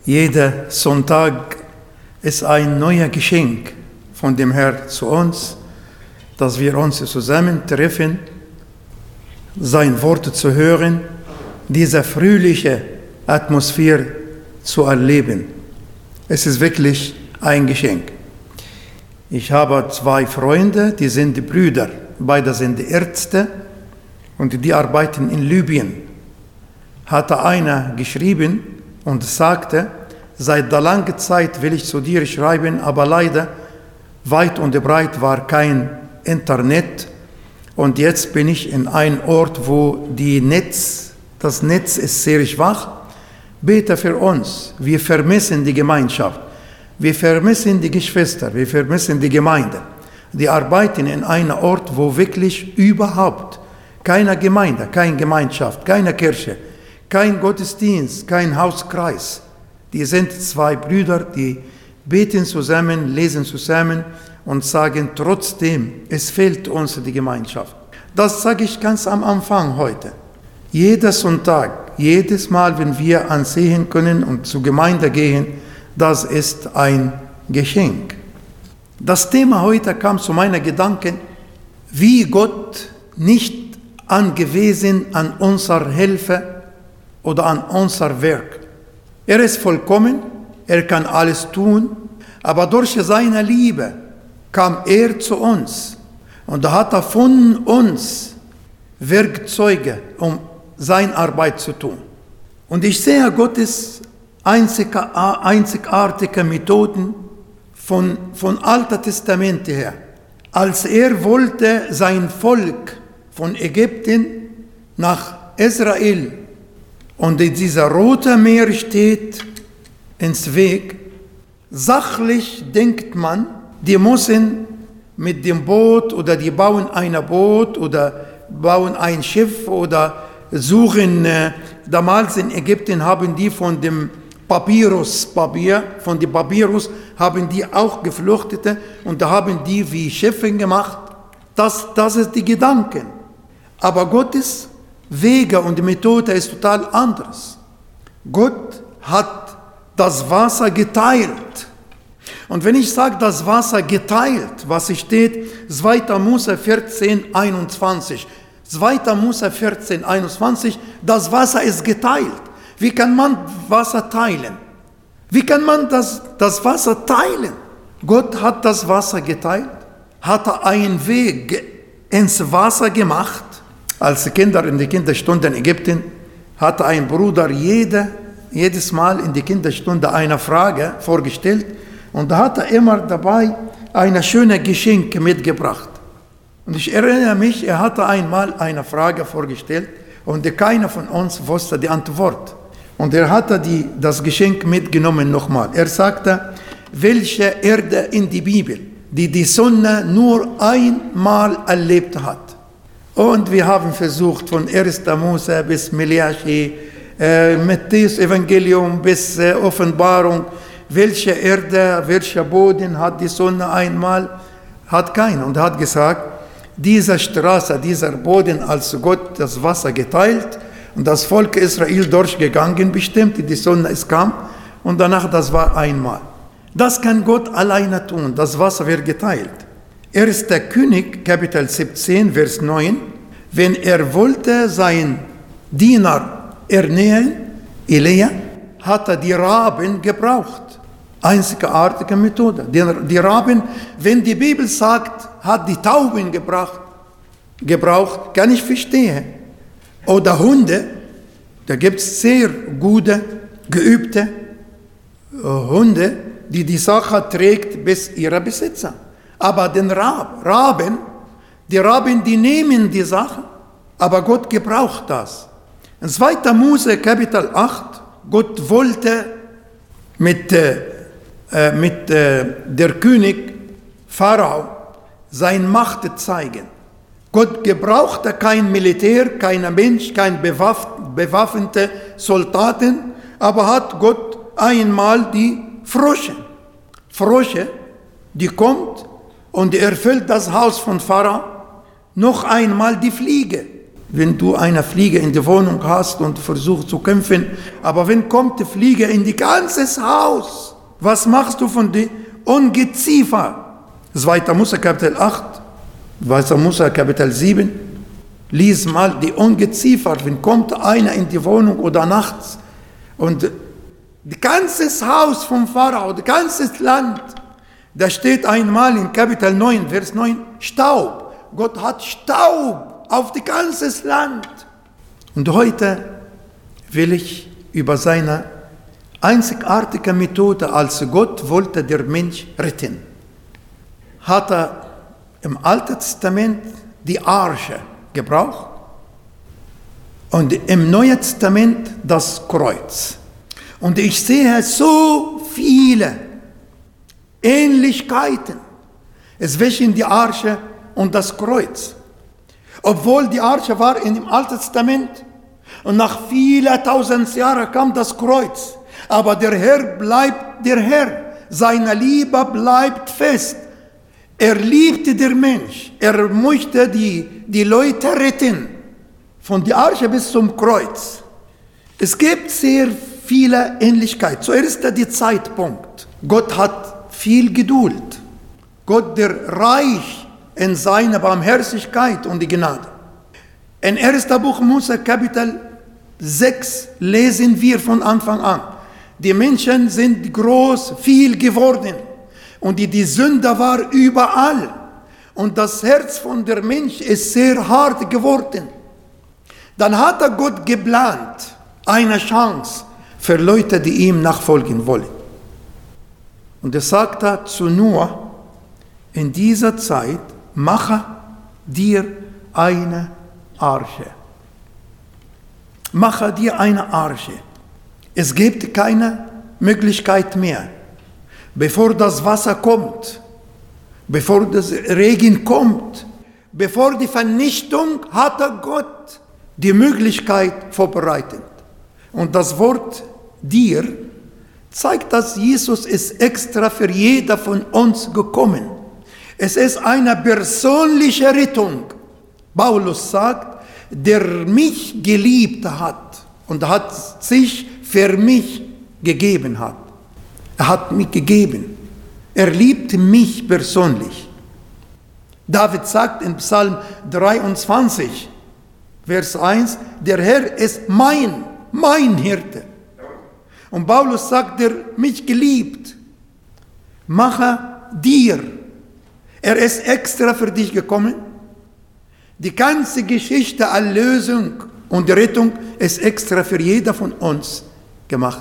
Jeder Sonntag ist ein neues Geschenk von dem Herrn zu uns, dass wir uns zusammentreffen, sein Wort zu hören, diese fröhliche Atmosphäre zu erleben. Es ist wirklich ein Geschenk. Ich habe 2 Freunde, die sind Brüder, beide sind Ärzte und die arbeiten in Libyen. Hatte einer geschrieben und sagte, seit der langen Zeit will ich zu dir schreiben, aber leider weit und breit war kein Internet und jetzt bin ich in einem Ort, wo das Netz ist sehr schwach. Bete für uns, wir vermissen die Gemeinschaft, wir vermissen die Geschwister, wir vermissen die Gemeinde. Die arbeiten in einem Ort, wo wirklich überhaupt keine Gemeinde, keine Gemeinschaft, keine Kirche, kein Gottesdienst, kein Hauskreis. Die sind 2 Brüder, die beten zusammen, lesen zusammen und sagen trotzdem, es fehlt uns die Gemeinschaft. Das sage ich ganz am Anfang heute. Jeder Sonntag, jedes Mal, wenn wir ansehen können und zur Gemeinde gehen, das ist ein Geschenk. Das Thema heute kam zu meinen Gedanken, wie Gott nicht angewiesen an unsere Hilfe oder an unser Werk. Er ist vollkommen, er kann alles tun, aber durch seine Liebe kam er zu uns und da hat er von uns Werkzeuge, um seine Arbeit zu tun. Und ich sehe Gottes einzigartige Methoden von Alten Testament her. Als er wollte sein Volk von Ägypten nach Israel und dieser Rote Meer steht ins Weg, sachlich denkt man, die müssen mit dem Boot oder die bauen ein Boot oder bauen ein Schiff oder suchen, damals in Ägypten haben die von dem Papyrus haben die auch Geflüchtete und da haben die wie Schiffe gemacht. Das ist die Gedanken. Aber Gottes Wege und Methode ist total anders. Gott hat das Wasser geteilt. Und wenn ich sage, das Wasser geteilt, was steht, 2. Mose 14, 21. 2. Mose 14, 21, das Wasser ist geteilt. Wie kann man Wasser teilen? Wie kann man das Wasser teilen? Gott hat das Wasser geteilt, hat einen Weg ins Wasser gemacht. Als Kinder in die Kinderstunde in Ägypten hatte ein Bruder jedes Mal in die Kinderstunde eine Frage vorgestellt und da hat er immer dabei ein schönes Geschenk mitgebracht. Und ich erinnere mich, er hatte einmal eine Frage vorgestellt und keiner von uns wusste die Antwort. Und er hatte das Geschenk mitgenommen nochmal. Er sagte, welche Erde in der Bibel, die Sonne nur einmal erlebt hat. Und wir haben versucht, von 1. Mose bis Malachi, Matthäus Evangelium bis Offenbarung, welche Erde, welcher Boden hat die Sonne einmal? Hat keiner. Und er hat gesagt, diese Straße, dieser Boden, als Gott das Wasser geteilt und das Volk Israel durchgegangen bestimmt, die Sonne es kam und danach, das war einmal. Das kann Gott alleine tun, das Wasser wird geteilt. 1. König, Kapitel 17, Vers 9, wenn er wollte seinen Diener ernähren, Elia, hat er die Raben gebraucht. Einzigartige Methode. Die Raben, wenn die Bibel sagt, hat die Tauben gebraucht, kann ich verstehen. Oder Hunde, da gibt es sehr gute, geübte Hunde, die Sache trägt bis ihre Besitzer. Aber den Raben, die nehmen die Sache, aber Gott gebraucht das. In 2. Mose, Kapitel 8, Gott wollte mit der König Pharao seine Macht zeigen. Gott gebrauchte kein Militär, kein Mensch, kein bewaffnete Soldaten, aber hat Gott einmal die Frösche, die kommt und erfüllt das Haus von Pharao, noch einmal die Fliege, wenn du eine Fliege in der Wohnung hast und versuchst zu kämpfen, aber wenn kommt die Fliege in die ganze Haus, was machst du von den Ungeziefer? 2. Mose Kapitel 8, 2. Mose Kapitel 7, lies mal die Ungeziefer, wenn kommt einer in die Wohnung oder nachts und das ganze Haus vom Pharao, das ganze Land, da steht einmal in Kapitel 9, Vers 9, Staub. Gott hat Staub auf das ganze Land. Und heute will ich über seine einzigartige Methode, als Gott wollte der Mensch retten, hat er im Alten Testament die Arche gebraucht und im Neuen Testament das Kreuz. Und ich sehe so viele Ähnlichkeiten zwischen die Arche und das Kreuz. Obwohl die Arche war in dem Alten Testament und nach vielen tausend Jahren kam das Kreuz. Aber der Herr bleibt der Herr. Seine Liebe bleibt fest. Er liebte den Mensch. Er möchte die Leute retten. Von der Arche bis zum Kreuz. Es gibt sehr viele Ähnlichkeiten. Zuerst der Zeitpunkt. Gott hat viel Geduld. Gott, der reich in seiner Barmherzigkeit und die Gnade. In 1. Buch Mose, Kapitel 6, lesen wir von Anfang an. Die Menschen sind groß, viel geworden. Und die Sünde war überall. Und das Herz von der Mensch ist sehr hart geworden. Dann hat Gott geplant, eine Chance für Leute, die ihm nachfolgen wollen. Und er sagte zu Noah, in dieser Zeit mache dir eine Arche. Mache dir eine Arche. Es gibt keine Möglichkeit mehr. Bevor das Wasser kommt, bevor das Regen kommt, bevor die Vernichtung, hatte Gott die Möglichkeit vorbereitet. Und das Wort dir zeigt, dass Jesus ist extra für jeder von uns gekommen. Es ist eine persönliche Rettung. Paulus sagt, der mich geliebt hat und hat sich für mich gegeben hat. Er hat mich gegeben. Er liebt mich persönlich. David sagt in Psalm 23, Vers 1, der Herr ist mein Hirte. Und Paulus sagt, der mich geliebt, mache dir. Er ist extra für dich gekommen. Die ganze Geschichte Erlösung und Rettung ist extra für jeder von uns gemacht.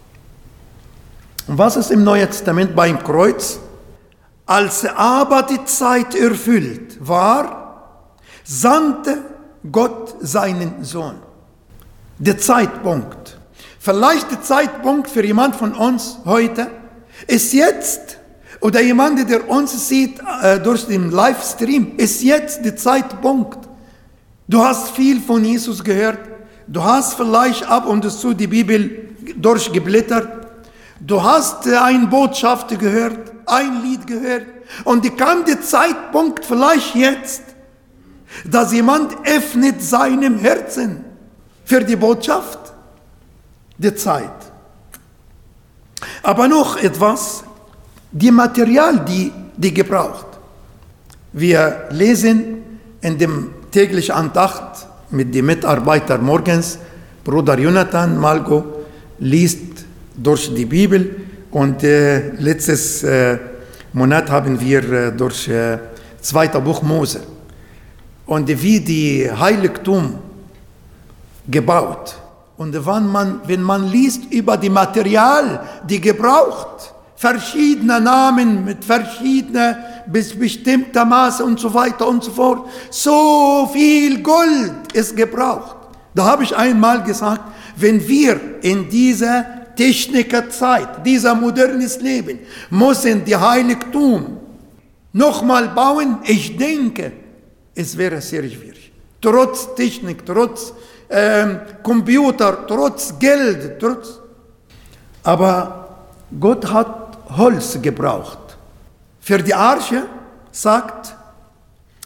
Und was ist im Neuen Testament beim Kreuz? Als aber die Zeit erfüllt war, sandte Gott seinen Sohn. Der Zeitpunkt. Vielleicht der Zeitpunkt für jemand von uns heute ist jetzt, oder jemand, der uns sieht durch den Livestream, ist jetzt der Zeitpunkt. Du hast viel von Jesus gehört. Du hast vielleicht ab und zu die Bibel durchgeblättert. Du hast eine Botschaft gehört, ein Lied gehört. Und kam der Zeitpunkt vielleicht jetzt, dass jemand öffnet seinem Herzen für die Botschaft der Zeit. Aber noch etwas, die Material, die gebraucht. Wir lesen in dem täglichen Andacht mit den Mitarbeitern morgens, Bruder Jonathan Malgo liest durch die Bibel und letztes Monat haben wir durch 2. Buch Mose und wie die Heiligtum gebaut. Und wenn man liest über die Material, die gebraucht, verschiedene Namen mit verschiedenen bis bestimmter Maße und so weiter und so fort, so viel Gold ist gebraucht. Da habe ich einmal gesagt, wenn wir in dieser Technikerzeit, dieser modernes Leben, müssen die Heiligtum nochmal bauen, ich denke, es wäre sehr schwierig. Trotz Technik, trotz Computer, trotz Geld, aber Gott hat Holz gebraucht. Für die Arche sagt,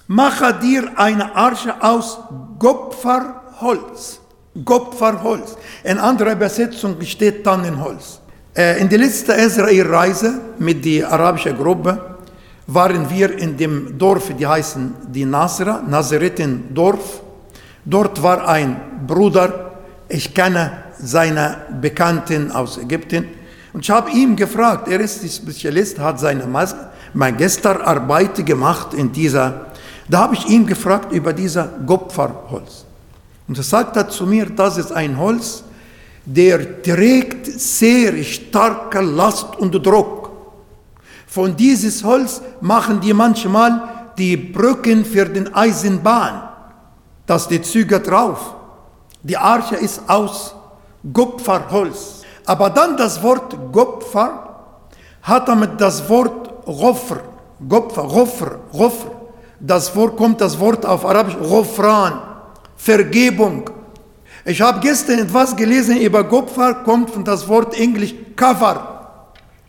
mache dir eine Arche aus Gopferholz. Gopferholz. In anderer Übersetzung steht Tannenholz. In der letzten Israel-Reise mit der arabischen Gruppe waren wir in dem Dorf, die heißen die Nazaretendorf. Dort war ein Bruder, ich kenne seine Bekannten aus Ägypten. Und ich habe ihn gefragt, er ist Spezialist, hat seine Magisterarbeit gemacht in dieser. Da habe ich ihn gefragt über dieser Gopferholz. Und er sagte zu mir, das ist ein Holz, der trägt sehr starke Last und Druck. Von dieses Holz machen die manchmal die Brücken für den Eisenbahn, dass die Züge drauf. Die Arche ist aus Gopferholz. Aber dann das Wort Gopfer hat damit das Wort Ghofr, kommt das Wort auf Arabisch Ghofran, Vergebung. Ich habe gestern etwas gelesen über Gopfer, kommt von das Wort Englisch Cover,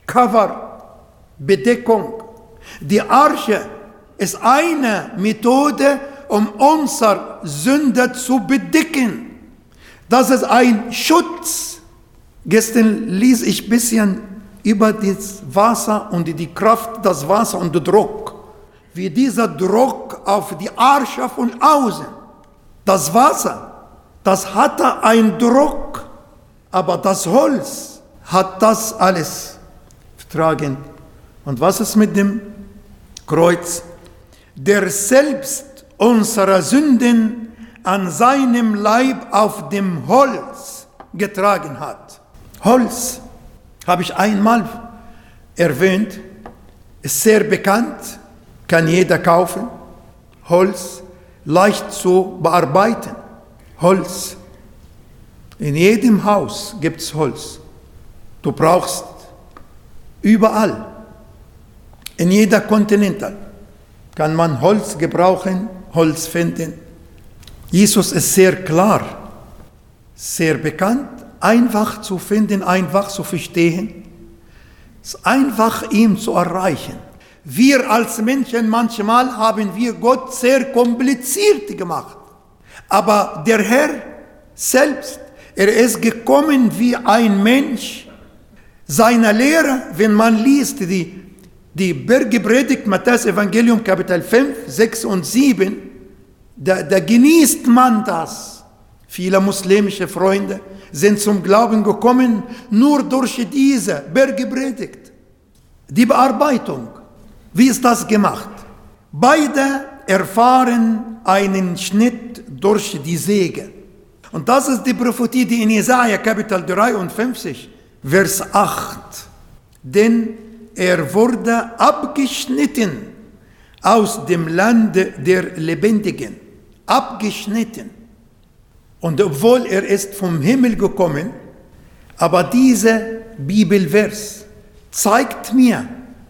Bedeckung. Die Arche ist eine Methode, um unsere Sünde zu bedecken. Das ist ein Schutz. Gestern ließ ich ein bisschen über das Wasser und die Kraft des Wassers und den Druck. Wie dieser Druck auf die Arche von außen. Das Wasser, das hatte einen Druck, aber das Holz hat das alles vertragen. Und was ist mit dem Kreuz? Der selbst unsere Sünden an seinem Leib auf dem Holz getragen hat. Holz, habe ich einmal erwähnt, ist sehr bekannt, kann jeder kaufen. Holz, leicht zu bearbeiten. Holz. In jedem Haus gibt es Holz. Du brauchst überall, in jeder Kontinental, kann man Holz gebrauchen, Holz finden. Jesus ist sehr klar, sehr bekannt, einfach zu finden, einfach zu verstehen. Es ist einfach, ihm zu erreichen. Wir als Menschen, manchmal haben wir Gott sehr kompliziert gemacht. Aber der Herr selbst, er ist gekommen wie ein Mensch. Seine Lehre, wenn man liest, die Bergpredigt, Matthäus Evangelium, Kapitel 5, 6 und 7, da genießt man das. Viele muslimische Freunde sind zum Glauben gekommen, nur durch diese Bergpredigt. Die Bearbeitung, wie ist das gemacht? Beide erfahren einen Schnitt durch die Säge. Und das ist die Prophetie, die in Jesaja Kapitel 53, Vers 8. Denn er wurde abgeschnitten aus dem Lande der Lebendigen. Abgeschnitten. Und obwohl er ist vom Himmel gekommen, aber dieser Bibelvers zeigt mir,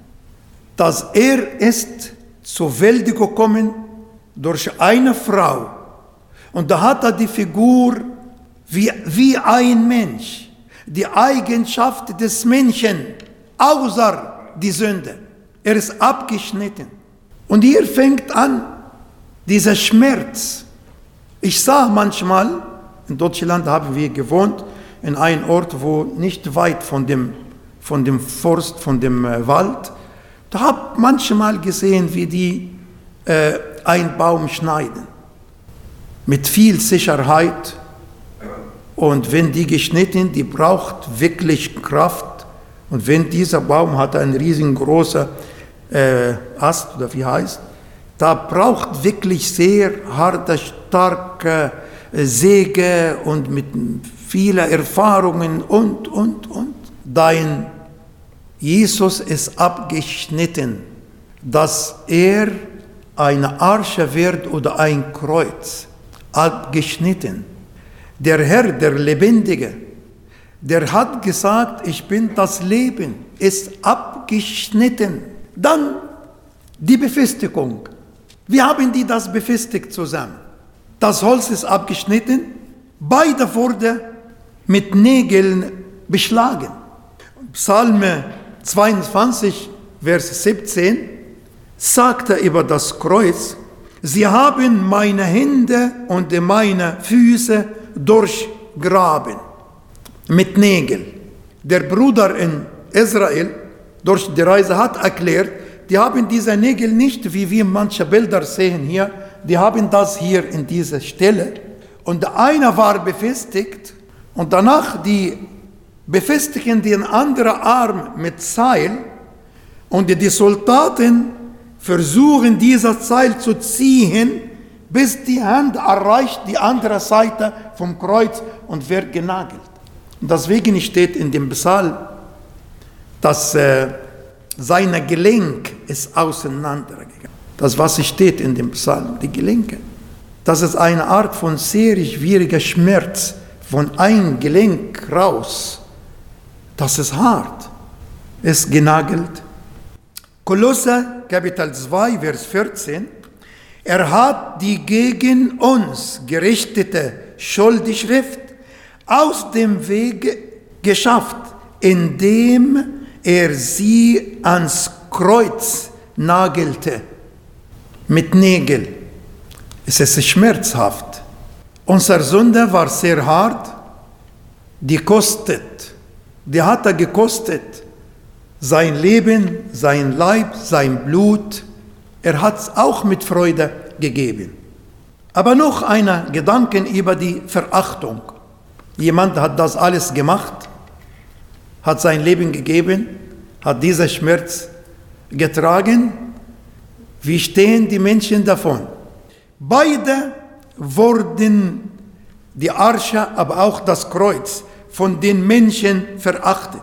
dass er ist zur Welt gekommen durch eine Frau. Und da hat er die Figur wie ein Mensch, die Eigenschaft des Menschen, außer die Sünde. Er ist abgeschnitten. Und hier fängt an, dieser Schmerz. Ich sah manchmal, in Deutschland haben wir gewohnt, in einem Ort, wo nicht weit von dem Forst, von dem Wald, da habe ich manchmal gesehen, wie die einen Baum schneiden. Mit viel Sicherheit. Und wenn die geschnitten, die braucht wirklich Kraft. Und wenn dieser Baum hat einen riesengroßen Ast, oder wie heißt, da braucht wirklich sehr harte, starke Säge und mit vielen Erfahrungen und. Dein Jesus ist abgeschnitten, dass er eine Arche wird oder ein Kreuz. Abgeschnitten. Der Herr, der Lebendige, der hat gesagt, ich bin das Leben, ist abgeschnitten. Dann die Befestigung. Wir haben das befestigt zusammen. Das Holz ist abgeschnitten, beide wurden mit Nägeln beschlagen. Psalm 22, Vers 17, sagt er über das Kreuz, Sie haben meine Hände und meine Füße durchgraben mit Nägeln. Der Bruder in Israel durch die Reise hat erklärt, die haben diese Nägel nicht, wie wir manche Bilder sehen hier, die haben das hier in dieser Stelle. Und einer war befestigt und danach die befestigen den anderen Arm mit Seil und die Soldaten versuchen, dieses Seil zu ziehen, bis die Hand erreicht die andere Seite vom Kreuz und wird genagelt. Und deswegen steht in dem Psalm, dass sein Gelenk ist auseinandergegangen. Das, was steht in dem Psalm, die Gelenke. Das ist eine Art von sehr schwieriger Schmerz, von einem Gelenk raus. Das ist hart. Ist genagelt. Kolosser, Kapitel 2, Vers 14. Er hat die gegen uns gerichtete Schuldschrift aus dem Weg geschafft, indem er sie ans Kreuz nagelte mit Nägeln. Es ist schmerzhaft. Unsere Sünde war sehr hart. Die hat er gekostet. Sein Leben, sein Leib, sein Blut. Er hat es auch mit Freude gegeben. Aber noch ein Gedanke über die Verachtung. Jemand hat das alles gemacht, hat sein Leben gegeben, hat diesen Schmerz getragen. Wie stehen die Menschen davon? Beide wurden, die Arche, aber auch das Kreuz, von den Menschen verachtet.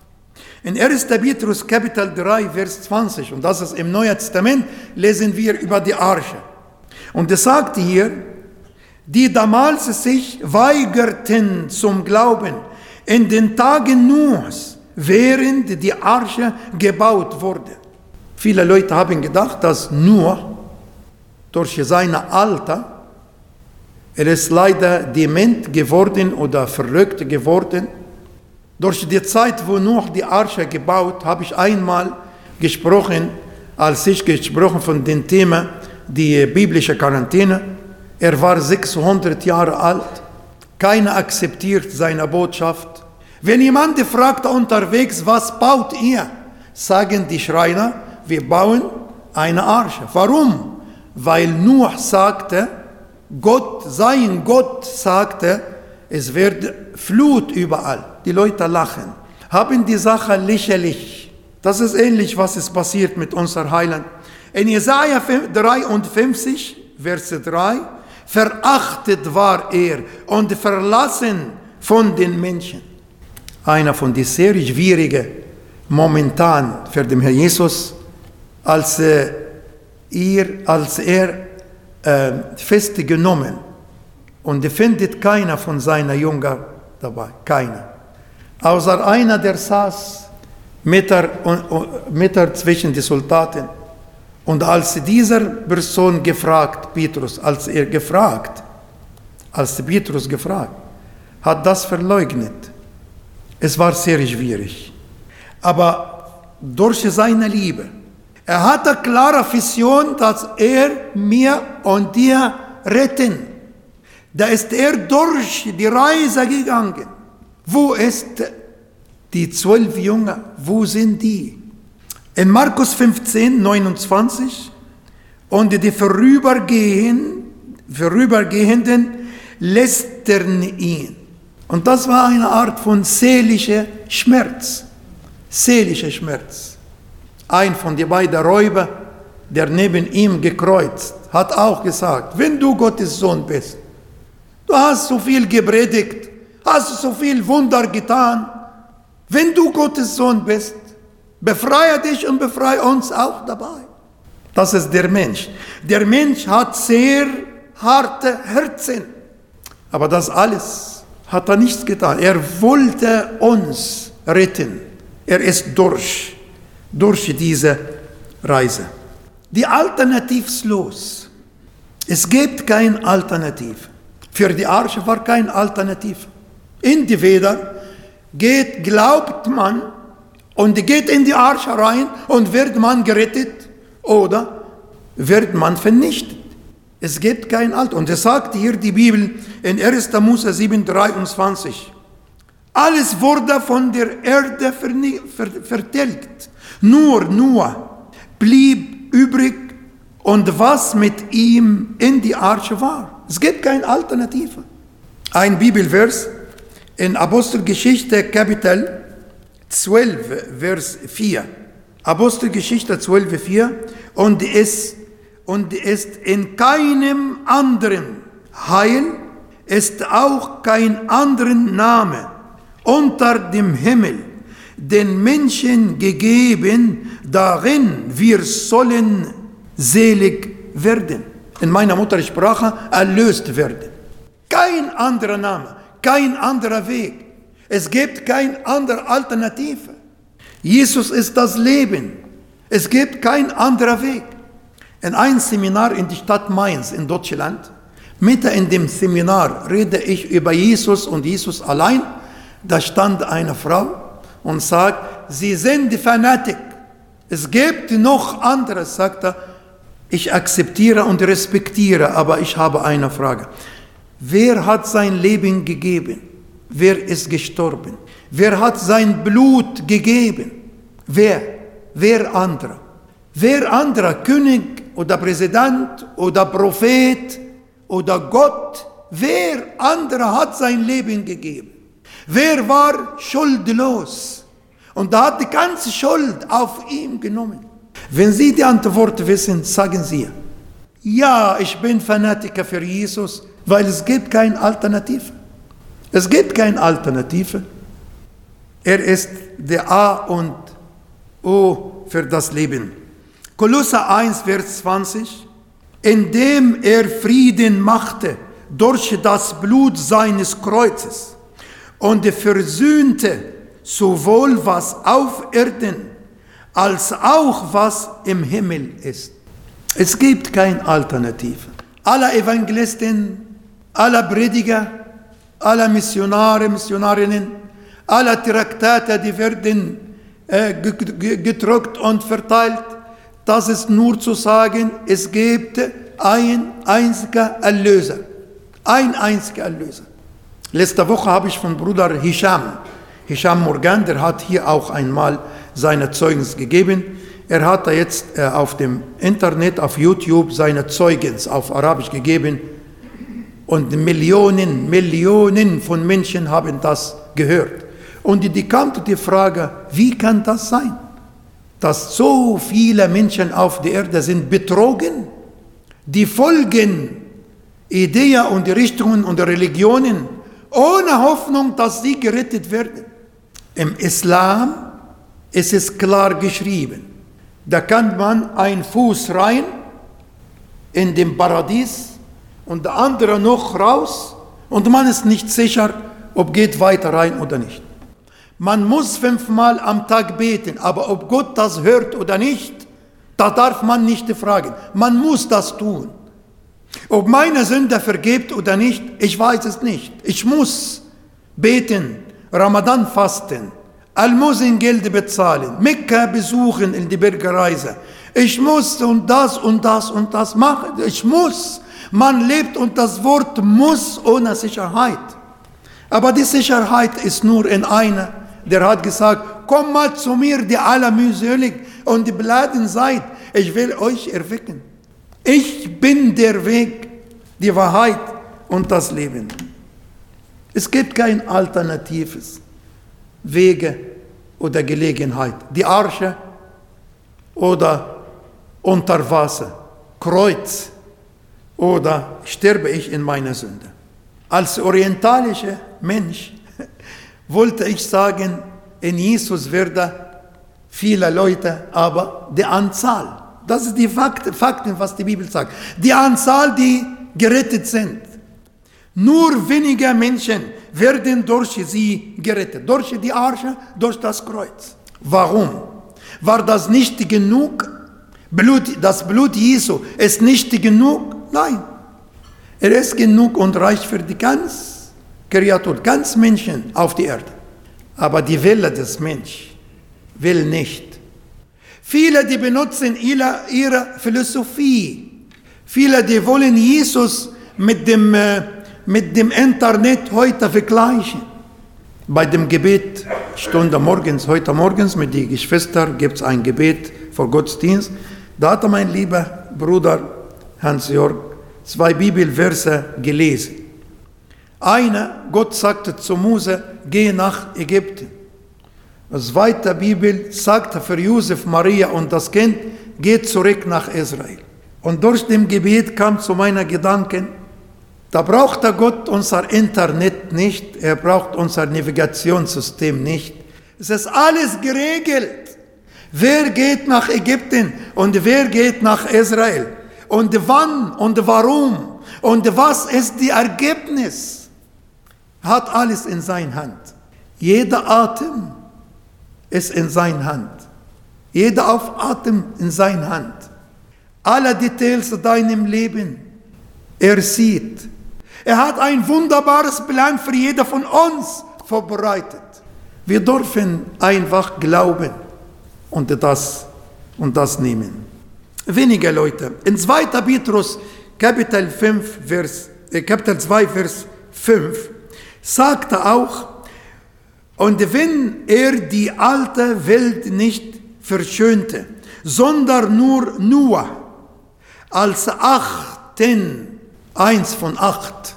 In 1. Petrus Kapitel 3, Vers 20, und das ist im Neuen Testament, lesen wir über die Arche. Und es sagt hier, die damals sich weigerten zum Glauben, in den Tagen Noahs, während die Arche gebaut wurde. Viele Leute haben gedacht, dass Noah durch sein Alter, er ist leider dement geworden oder verrückt geworden. Durch die Zeit, wo Noah die Arche gebaut, habe ich einmal gesprochen, von dem Thema, die biblische Quarantäne. Er war 600 Jahre alt. Keiner akzeptiert seine Botschaft. Wenn jemand fragt unterwegs, was baut ihr? Sagen die Schreiner, wir bauen eine Arche. Warum? Weil Noah sagte, sein Gott sagte, es wird Flut überall. Die Leute lachen, haben die Sache lächerlich. Das ist ähnlich, was ist passiert mit unserem Heiland. In Jesaja 53, Vers 3, verachtet war er und verlassen von den Menschen. Einer von den sehr schwierigen momentan für den Herrn Jesus, als er festgenommen und findet keiner von seinen Jüngern dabei, keiner. Außer einer, der saß Meter zwischen den Soldaten. Und als dieser Person gefragt, als Petrus gefragt, hat das verleugnet. Es war sehr schwierig. Aber durch seine Liebe, er hatte klare Vision, dass er mir und dir retten. Da ist er durch die Reise gegangen. Wo ist die 12 Jünger? Wo sind die? In Markus 15, 29, und die Vorübergehenden lästern ihn. Und das war eine Art von seelischer Schmerz. Seelischer Schmerz. Ein von den beiden Räubern, der neben ihm gekreuzt, hat auch gesagt, wenn du Gottes Sohn bist, du hast so viel gepredigt, hast so viel Wunder getan, wenn du Gottes Sohn bist, befreie dich und befreie uns auch dabei. Das ist der Mensch. Der Mensch hat sehr harte Herzen. Aber das alles hat er nicht getan. Er wollte uns retten. Er ist durch diese Reise. Die alternativlos. Es gibt keine Alternative. Für die Arche war keine Alternative. Entweder glaubt man und geht in die Arche rein und wird man gerettet oder wird man vernichtet. Es gibt kein Alter. Und es sagt hier die Bibel in 1. Mose 7,23. Alles wurde von der Erde vertilgt. Nur Noah blieb übrig und was mit ihm in die Arche war. Es gibt keine Alternative. Ein Bibelvers in Apostelgeschichte Kapitel 12, Vers 4. Apostelgeschichte 12, 4. Und ist in keinem anderen Heil, ist auch kein anderen Name unter dem Himmel den Menschen gegeben, darin wir sollen selig werden. In meiner Muttersprache erlöst werden. Kein anderer Name, kein anderer Weg. Es gibt keine andere Alternative. Jesus ist das Leben. Es gibt kein anderer Weg. In einem Seminar in der Stadt Mainz in Deutschland, mitten in dem Seminar rede ich über Jesus und Jesus allein. Da stand eine Frau und sagt, Sie sind Fanatik. Es gibt noch anderes, sagt er. Ich akzeptiere und respektiere, aber ich habe eine Frage. Wer hat sein Leben gegeben? Wer ist gestorben? Wer hat sein Blut gegeben? Wer? Wer andere? Wer andere? König oder Präsident oder Prophet oder Gott? Wer andere hat sein Leben gegeben? Wer war schuldlos? Und da hat die ganze Schuld auf ihn genommen. Wenn Sie die Antwort wissen, sagen Sie, ja, ich bin Fanatiker für Jesus, weil es gibt keine Alternative. Es gibt keine Alternative. Er ist der A und O für das Leben. Kolosser 1, Vers 20. Indem er Frieden machte durch das Blut seines Kreuzes und versöhnte sowohl was auf Erden als auch was im Himmel ist. Es gibt keine Alternative. Alle Evangelisten, alle Prediger, alle Missionare, Missionarinnen, alle Traktate, die werden gedruckt und verteilt. Das ist nur zu sagen, es gibt ein einziger Erlöser. Ein einziger Erlöser. Letzte Woche habe ich von Bruder Hisham Morgan, der hat hier auch einmal seine Zeugnis gegeben. Er hat da jetzt auf dem Internet, auf YouTube seine Zeugnis auf Arabisch gegeben. Und Millionen von Menschen haben das gehört. Und die kam die Frage, wie kann das sein, dass so viele Menschen auf der Erde sind betrogen, die folgen Ideen und Richtungen und Religionen, ohne Hoffnung, dass sie gerettet werden. Im Islam ist es klar geschrieben, da kann man einen Fuß rein in dem Paradies und der andere noch raus und man ist nicht sicher, ob geht weiter rein oder nicht. Man muss 5-mal am Tag beten, aber ob Gott das hört oder nicht, da darf man nicht fragen. Man muss das tun. Ob meine Sünde vergibt oder nicht, ich weiß es nicht. Ich muss beten, Ramadan fasten, Almosengeld bezahlen, Mekka besuchen in die Bergreise. Ich muss und das und das und das machen. Ich muss. Man lebt und das Wort muss ohne Sicherheit. Aber die Sicherheit ist nur in einer. Der hat gesagt, komm mal zu mir, die alle mühselig und die beladen seid. Ich will euch erwecken. Ich bin der Weg, die Wahrheit und das Leben. Es gibt kein alternatives Wege oder Gelegenheit. Die Arche oder unter Wasser, Kreuz oder sterbe ich in meiner Sünde. Als orientalischer Mensch wollte ich sagen, in Jesus werden viele Leute, aber die Anzahl, das ist die Fakten, was die Bibel sagt. Die Anzahl, die gerettet sind. Nur weniger Menschen werden durch sie gerettet. Durch die Arche, durch das Kreuz. Warum? War das nicht genug? Das Blut Jesu ist nicht genug? Nein. Er ist genug und reicht für die ganze Kreatur, ganz Menschen auf die Erde. Aber die Wille des Menschen will nicht. Viele, die benutzen ihre Philosophie Viele, die wollen Jesus mit dem Internet heute vergleichen. Bei dem Gebet, Stunde morgens, heute morgens mit den Geschwistern gibt es ein Gebet vor Gottesdienst. Da hat mein lieber Bruder Hans-Jörg 2 Bibelverse gelesen. Einer, Gott sagte zu Mose, geh nach Ägypten. Das zweite Bibel sagte für Josef, Maria und das Kind, geht zurück nach Israel. Und durch dem Gebet kam zu meinen Gedanken, da braucht der Gott unser Internet nicht, er braucht unser Navigationssystem nicht. Es ist alles geregelt. Wer geht nach Ägypten und wer geht nach Israel? Und wann und warum? Und was ist das Ergebnis? Hat alles in seiner Hand. Jeder Atem ist in seiner Hand. Jeder Aufatmen in seiner Hand. Alle Details deinem Leben, er sieht. Er hat ein wunderbares Plan für jeder von uns vorbereitet. Wir dürfen einfach glauben und das nehmen. Wenige Leute. In 2. Petrus, Kapitel 2, Vers 5, sagt er auch, und wenn er die alte Welt nicht verschönte, sondern nur Noah als 1 von 8.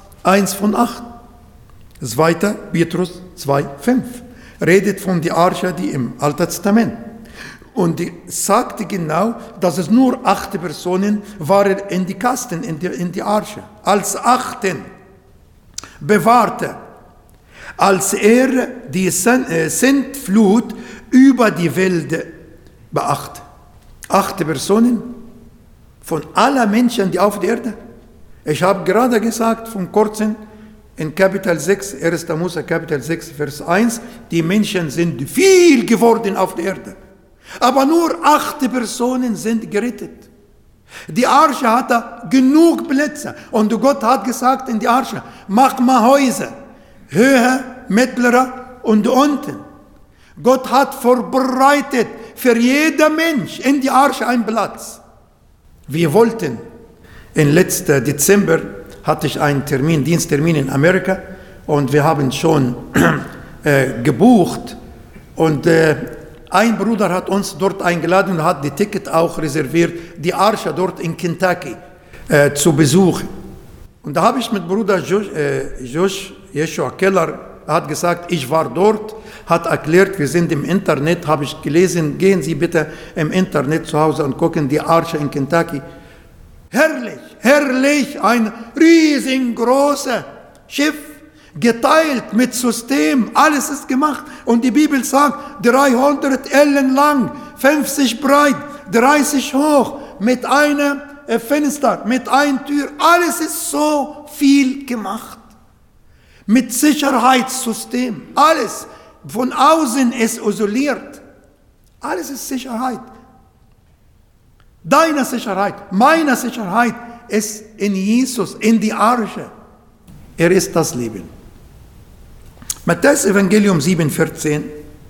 2. Petrus 2, 5. Redet von der Arche, die im Alten Testament. Und die sagte genau, dass es nur 8 Personen waren in die Kasten, in die Arche. Als 8. bewahrte, als er die Sintflut über die Welt beachte. 8 Personen von allen Menschen, die auf der Erde. Ich habe gerade gesagt, von kurzem, in Kapitel 6, 1. Mose, Kapitel 6, Vers 1, die Menschen sind viel geworden auf der Erde. Aber nur 8 Personen sind gerettet. Die Arche hatte genug Plätze. Und Gott hat gesagt in die Arche, mach mal Häuser. Höher, mittlerer und unten. Gott hat vorbereitet für jeden Mensch in die Arche einen Platz. Wir wollten, im letzten Dezember hatte ich einen Diensttermin in Amerika und wir haben schon gebucht und ein Bruder hat uns dort eingeladen und hat die Ticket auch reserviert, die Arche dort in Kentucky zu besuchen. Und da habe ich mit Bruder Joshua Keller, hat gesagt, ich war dort, hat erklärt, wir sind im Internet, habe ich gelesen, gehen Sie bitte im Internet zu Hause und gucken die Arche in Kentucky. Herrlich, herrlich, ein riesengroßes Schiff, geteilt mit System, alles ist gemacht. Und die Bibel sagt, 300 Ellen lang, 50 breit, 30 hoch, mit einem Fenster, mit einer Tür, alles ist so viel gemacht. Mit Sicherheitssystem, alles von außen ist isoliert. Alles ist Sicherheit. Deine Sicherheit, meine Sicherheit ist in Jesus, in die Arche. Er ist das Leben. Matthäus Evangelium 7,14.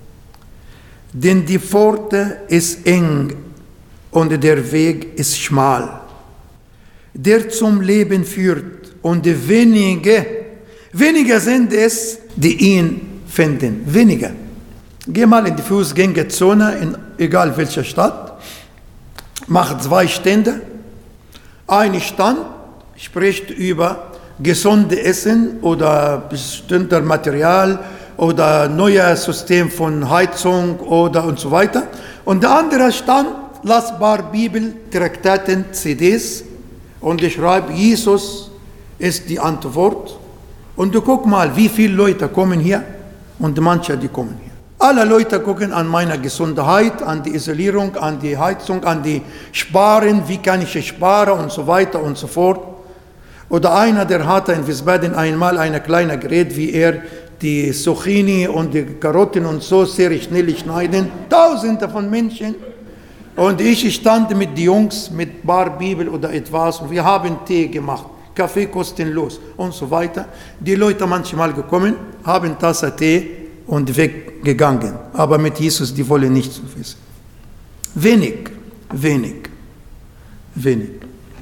Denn die Pforte ist eng und der Weg ist schmal, der zum Leben führt. Und wenige sind es, die ihn finden. Wenige. Geh mal in die Fußgängerzone, egal welcher Stadt. Mach 2 Stände. Ein Stand spricht über gesunde Essen oder bestimmter Material oder neues System von Heizung oder und so weiter. Und der andere Stand, lasbar Bibel, Traktaten, CDs und ich schreibe, Jesus ist die Antwort. Und du guck mal, wie viele Leute kommen hier und manche, die kommen hier. Alle Leute gucken an meine Gesundheit, an die Isolierung, an die Heizung, an die Sparen, wie kann ich sparen und so weiter und so fort. Oder einer, der hatte in Wiesbaden einmal ein kleines Gerät, wie er die Zucchini und die Karotten und so sehr schnell schneiden. Tausende von Menschen. Und ich stand mit den Jungs, mit Bar Bibel oder etwas, und wir haben Tee gemacht, Kaffee kostenlos und so weiter. Die Leute manchmal gekommen, haben Tasse Tee und weggegangen. Aber mit Jesus, die wollen nichts wissen. Wenig.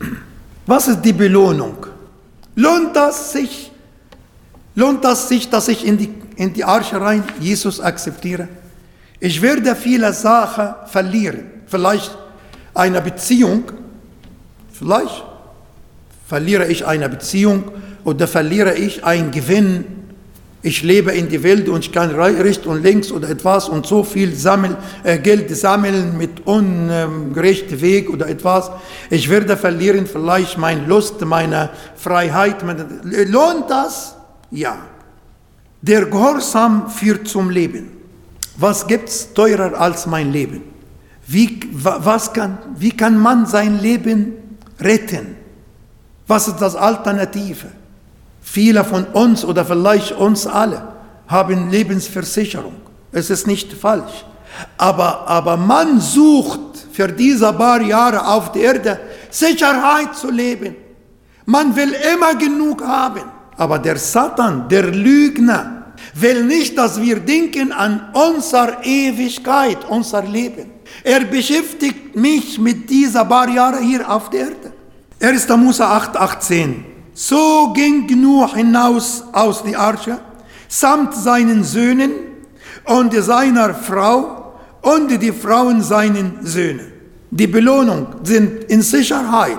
Was ist die Belohnung? Lohnt das sich, dass ich in die Arche rein Jesus akzeptiere? Ich werde viele Sachen verlieren. Vielleicht eine Beziehung. Vielleicht verliere ich eine Beziehung oder verliere ich einen Gewinn. Ich lebe in die Welt und ich kann rechts und links oder etwas und so viel Geld sammeln mit ungerechtem Weg oder etwas. Ich werde verlieren vielleicht meine Lust, meine Freiheit. Lohnt das? Ja. Der Gehorsam führt zum Leben. Was gibt's teurer als mein Leben? Wie kann man sein Leben retten? Was ist das Alternative? Viele von uns oder vielleicht uns alle haben Lebensversicherung. Es ist nicht falsch. Aber man sucht für diese paar Jahre auf der Erde Sicherheit zu leben. Man will immer genug haben. Aber der Satan, der Lügner, will nicht, dass wir denken an unsere Ewigkeit, unser Leben. Er beschäftigt mich mit dieser paar Jahre hier auf der Erde. 1. Mose 8,18. So ging Noah hinaus aus der Arche, samt seinen Söhnen und seiner Frau und die Frauen seinen Söhnen. Die Belohnung sind in Sicherheit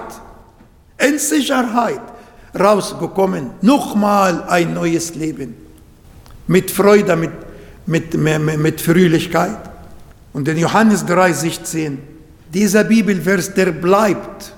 rausgekommen. Nochmal ein neues Leben. Mit Freude, mit Fröhlichkeit. Und in Johannes 3,16, dieser Bibelvers, der bleibt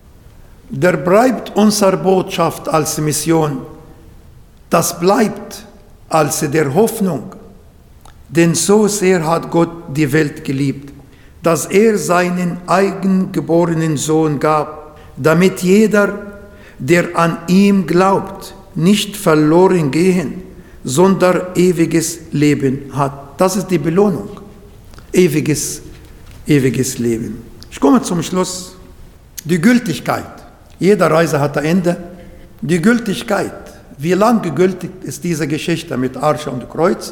unsere Botschaft als Mission. Das bleibt als der Hoffnung. Denn so sehr hat Gott die Welt geliebt, dass er seinen eigengeborenen Sohn gab, damit jeder, der an ihm glaubt, nicht verloren gehen, sondern ewiges Leben hat. Das ist die Belohnung. Ewiges Leben. Ich komme zum Schluss. Die Gültigkeit. Jede Reise hat ein Ende. Die Gültigkeit. Wie lange gültig ist diese Geschichte mit Arche und Kreuz?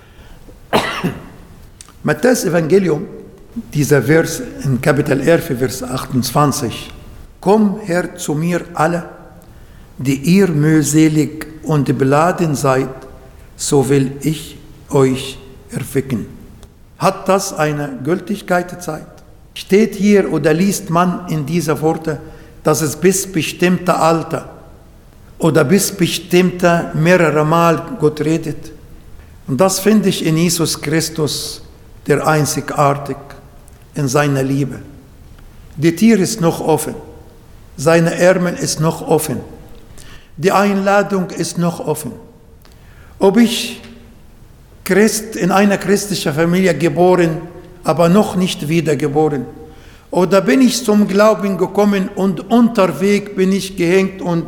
Matthäus Evangelium, dieser Vers in Kapitel 11, Vers 28. Komm her zu mir alle, die ihr mühselig und beladen seid, so will ich euch erquicken. Hat das eine Gültigkeitszeit? Steht hier oder liest man in dieser Worte, dass es bis bestimmte Alter oder bis bestimmte mehrere Mal Gott redet? Und das finde ich in Jesus Christus, der einzigartig in seiner Liebe. Die Tür ist noch offen, seine Ärmel ist noch offen, die Einladung ist noch offen. Ob ich Christ in einer christlichen Familie geboren, aber noch nicht wiedergeboren, oder bin ich zum Glauben gekommen und unterwegs bin ich gehängt und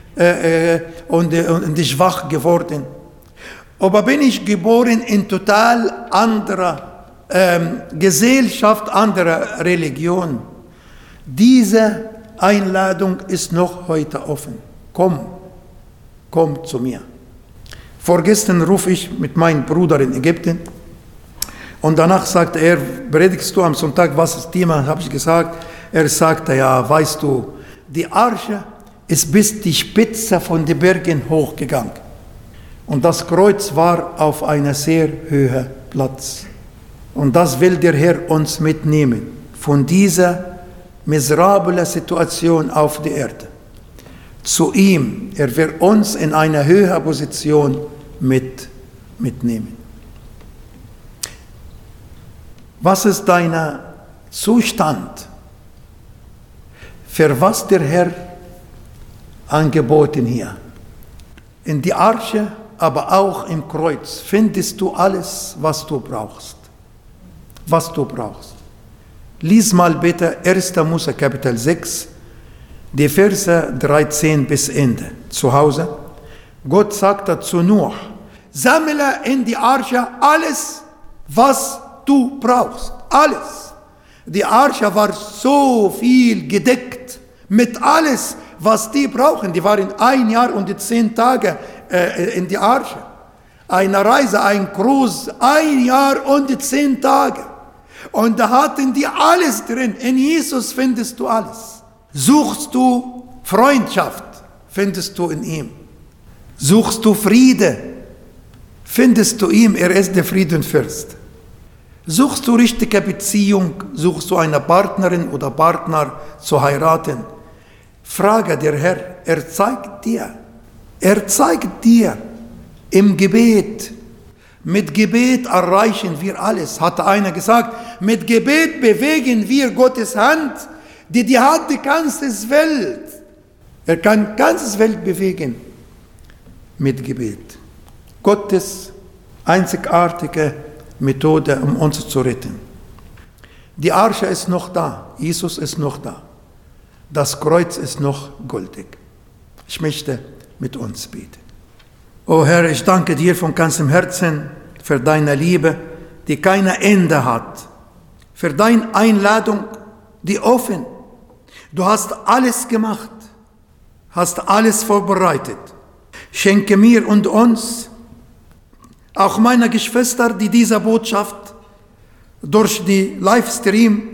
schwach geworden? Oder bin ich geboren in total anderer Gesellschaft, anderer Religion? Diese Einladung ist noch heute offen. Komm zu mir. Vorgestern rufe ich mit meinem Bruder in Ägypten und danach sagte er, predigst du am Sonntag, was ist das Thema? Habe ich gesagt. Er sagte, ja, weißt du, die Arche ist bis die Spitze von den Bergen hochgegangen. Und das Kreuz war auf einem sehr hohen Platz. Und das will der Herr uns mitnehmen, von dieser miserablen Situation auf der Erde. Zu ihm, er wird uns in eine höhere Position mitnehmen. Was ist dein Zustand? Für was der Herr angeboten hier? In die Arche, aber auch im Kreuz findest du alles, was du brauchst. Was du brauchst. Lies mal bitte 1. Mose Kapitel 6, die Verse 13 bis Ende. Zu Hause. Gott sagte zu Noah, sammle in die Arche alles, was du brauchst. Alles. Die Arche war so viel gedeckt mit alles, was die brauchen. Die waren 1 Jahr und 10 Tage in die Arche. Eine Reise, ein Cruise, 1 Jahr und 10 Tage. Und da hatten die alles drin. In Jesus findest du alles. Suchst du Freundschaft, findest du in ihm. Suchst du Friede, findest du ihm, er ist der Friedenfürst. Suchst du richtige Beziehung, suchst du eine Partnerin oder Partner zu heiraten, frage der Herr, er zeigt dir im Gebet. Mit Gebet erreichen wir alles, hatte einer gesagt, mit Gebet bewegen wir Gottes Hand, die hat die ganze Welt. Er kann die ganze Welt bewegen mit Gebet. Gottes einzigartige Methode, um uns zu retten. Die Arche ist noch da, Jesus ist noch da. Das Kreuz ist noch gültig. Ich möchte mit uns beten. O Herr, ich danke dir von ganzem Herzen für deine Liebe, die kein Ende hat. Für deine Einladung, die offen. Du hast alles gemacht, hast alles vorbereitet. Schenke mir und uns, auch meine Geschwister, die diese Botschaft durch die Livestream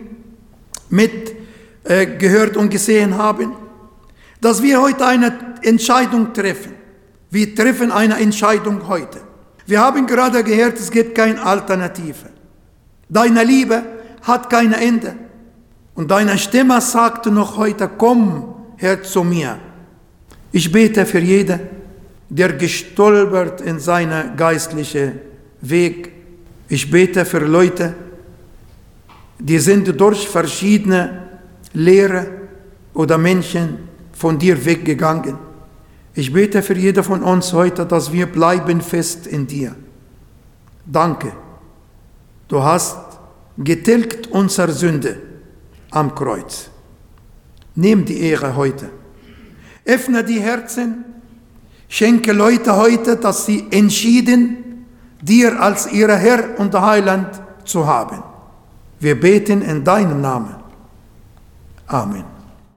gehört und gesehen haben, dass wir heute eine Entscheidung treffen. Wir treffen eine Entscheidung heute. Wir haben gerade gehört, es gibt keine Alternative. Deine Liebe hat kein Ende. Und deine Stimme sagte noch heute, komm, Herr, zu mir. Ich bete für jeden, der gestolpert in seinen geistlichen Weg. Ich bete für Leute, die sind durch verschiedene Lehre oder Menschen von dir weggegangen. Ich bete für jeden von uns heute, dass wir bleiben fest in dir. Danke. Du hast getilgt unsere Sünde am Kreuz. Nimm die Ehre heute. Öffne die Herzen. Schenke Leute heute, dass sie entschieden, dir als ihr Herr und Heiland zu haben. Wir beten in deinem Namen. Amen.